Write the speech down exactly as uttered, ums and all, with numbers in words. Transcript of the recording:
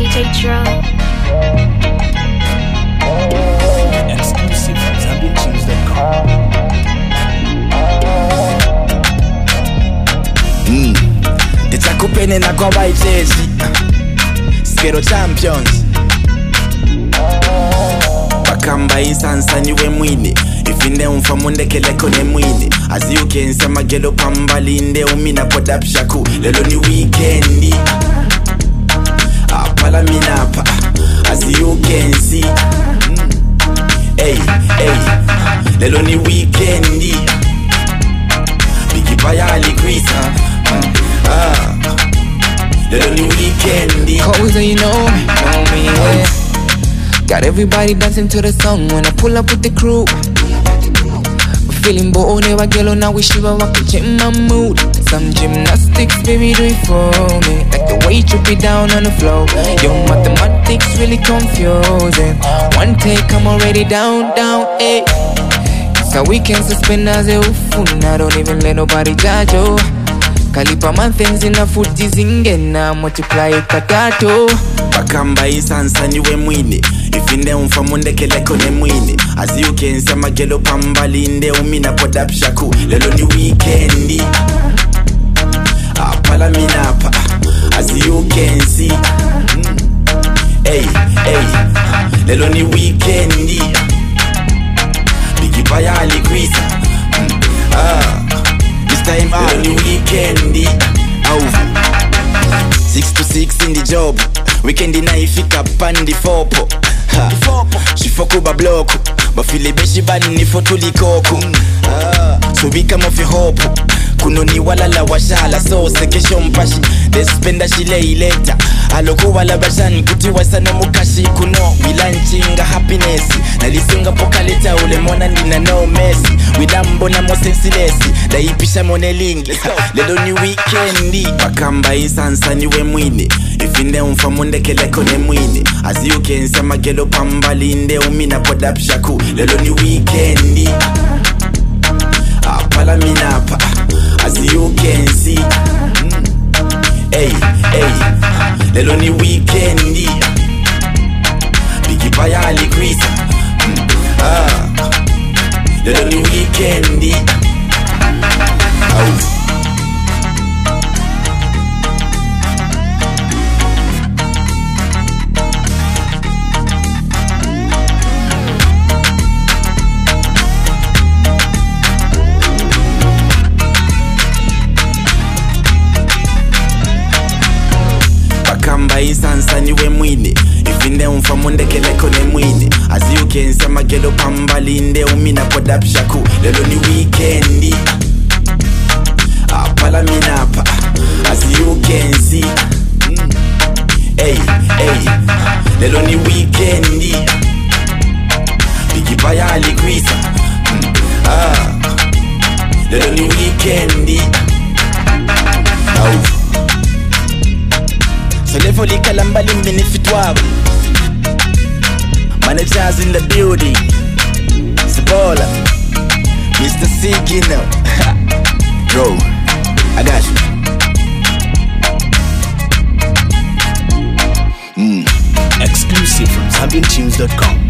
D J Drum. Exclusive from Zambian Tunes dot com. Mm. Titakupene na kwa waitezi Skero Champions Bakamba insansa niwe mwini Ifinde umfamu ndekeleko ne mwini As you can say magelo pambali nde umina podap shaku Lelo ni weekendi Apala minapa As you can see mm. Hey, hey Lelo ni weekendi Bigi baya alikwisa Ah, the only weekendi. Cause you know me, know me, yeah. Got everybody dancing to the song when I pull up with the crew. Feeling bold, never get on, now we shiva walk in my mood. Some gymnastics, baby, do it for me. Like the way you trip it down on the floor. Your mathematics really confusing. One take, I'm already down, down, eh. So we can suspend as a ufu. I don't even let nobody judge you. Kalipa man things in a foot zingena multiply katato. Bakamba insansa niwe mwini Ifinde umfamu ndekeleko ne mwini As you can say magelo pambali nde umina podap shaku Lelo ni weekendi Apala minapa As you can see mm. Hey, hey Lelo ni weekendi Bigi baya alikwisa mm. Ah Time out on the weekendi over Six to six in the job Weekendi na ifika pandi fopo ha. Shifoko ba bloko Bafile beshi bani ni fotuli koko ah. Subika mofi hopo Kuno ni wala la washala So sekesho mpashi Despenda shile ileta Aloko wala bashani Kutiwa sana mukashi Kuno wilanchinga happiness Nalisunga pokaleta ule mona ndina no messy Widambo na mo sensilesi Daipisha monelingi Lelo ni weekendi Bakamba insansa niwe mwini Ifinde umfamu ndekeleko ne mwini As you can say magelo pambali nde umina podap shaku Lelo ni weekendi Apala minapa As you can see mm. Hey, hey Lelo ni weekendi Bigi baya alikwisa mm. Ah Lelo ni weekendi Au Bakamba insansa niwe mwini Ifinde umfamu ndekeleko ne mwini As you can say magelo pambali nde umina podap shaku Lelo ni weekendi Apala minapa As you can see mm. Hey, hey Lelo ni weekendi Bigi baya alikwisa mm. Ah Lelo ni weekendi Au So level ikalamba limbini fitwabu Managers in the building Sabola Mister Sigino Bro, I got you mm. Exclusive from Zambian Tunes dot com.